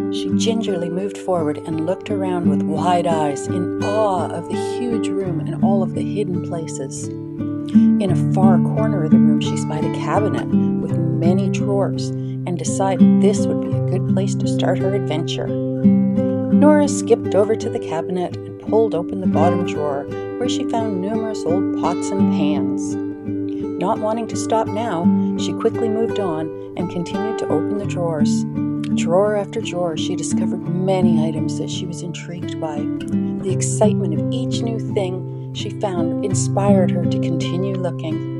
She gingerly moved forward and looked around with wide eyes, in awe of the huge room and all of the hidden places. In a far corner of the room, she spied a cabinet with many drawers and decided this would be a good place to start her adventure. Nora skipped over to the cabinet and pulled open the bottom drawer, where she found numerous old pots and pans. Not wanting to stop now, she quickly moved on and continued to open the drawers. Drawer after drawer, she discovered many items that she was intrigued by. The excitement of each new thing she found inspired her to continue looking.